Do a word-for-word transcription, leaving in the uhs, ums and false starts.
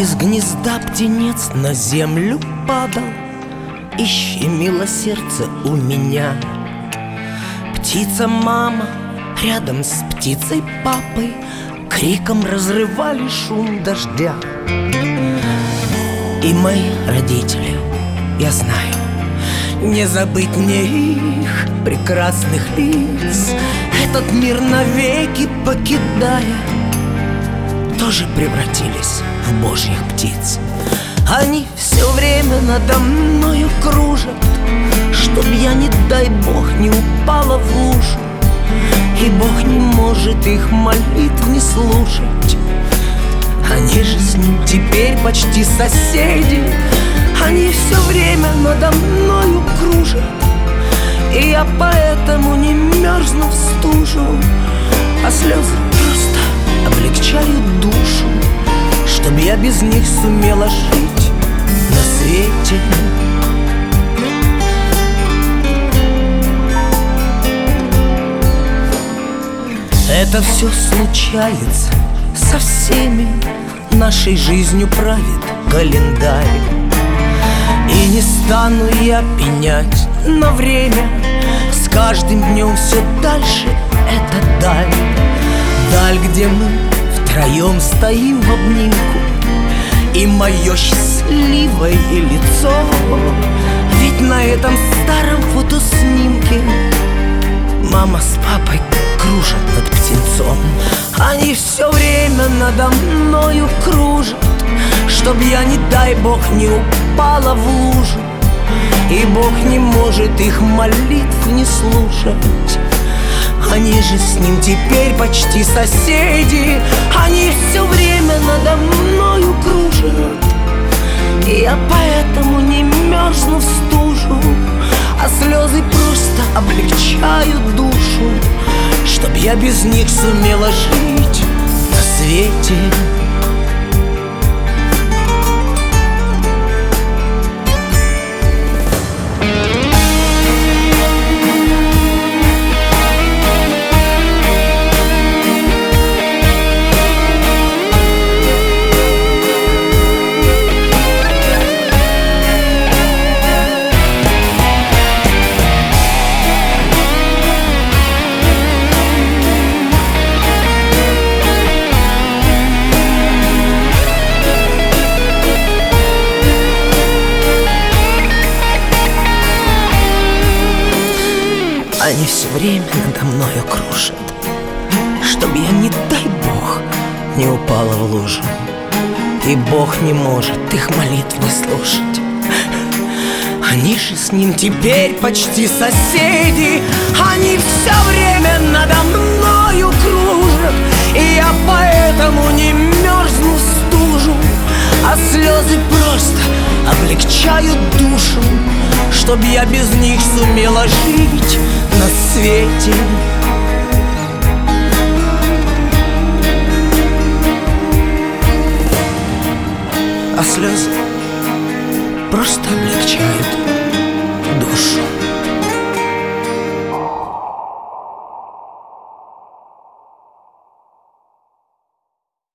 Из гнезда птенец на землю падал, и щемило сердце у меня. Птица-мама рядом с птицей папой криком разрывали шум дождя. И мои родители, я знаю, не забыть мне их прекрасных лиц, этот мир навеки покидая, тоже превратились в божьих птиц. Они все время надо мною кружат, чтоб я, не дай бог, не упала в лужу, и Бог не может их молитв не слушать. Они же с ним теперь почти соседи, они все время надо мною кружат, и я поэтому не мерзну в стужу, а слезы просто облегчают душу, чтоб я без них сумела жить на свете. Это все случается со всеми, нашей жизнью правит календарь. И не стану я пенять на время, с каждым днем все дальше эта даль. Даль, где мы втроем стоим в обнимку, и мое счастливое лицо, ведь на этом старом фотоснимке мама с папой кружат над птенцом. Они все время надо мною кружат, чтоб я, не дай бог, не упала в лужу, и Бог не может их молитв не слушать. Они же с ним теперь почти соседи, они все время надо мною кружат, и я поэтому не мерзну в стужу, а слезы просто облегчают душу, чтоб я без них сумела жить на свете. Они все время надо мною кружат, чтоб я, не дай бог, не упала в лужу, и Бог не может их молитв не слушать. Они же с ним теперь почти соседи, они все время надо мною кружат, и я поэтому не мерзну в стужу, а слезы просто облегчают душу, чтоб я без них сумела жить на свете. А слезы просто облегчают душу.